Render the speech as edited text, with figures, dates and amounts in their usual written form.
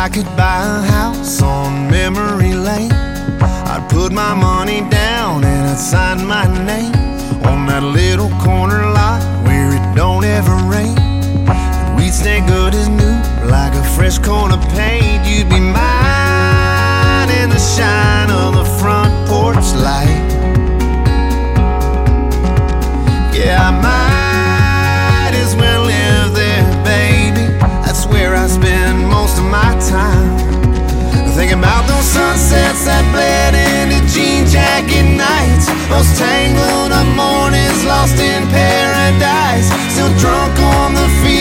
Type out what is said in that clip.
I could buy a house on memory lane, I'd put my money down and I'd sign my name on that little corner lot where it don't ever rain. And we'd stay good as new, like a fresh coat of paint. You'd be mine in the shine of the front porch light. Yeah, I might as well live there, baby. That's where I spend most of my time. Thinking about those sunsets that bled into jean jacket nights, those tangled up mornings lost in paradise, still drunk on the feeling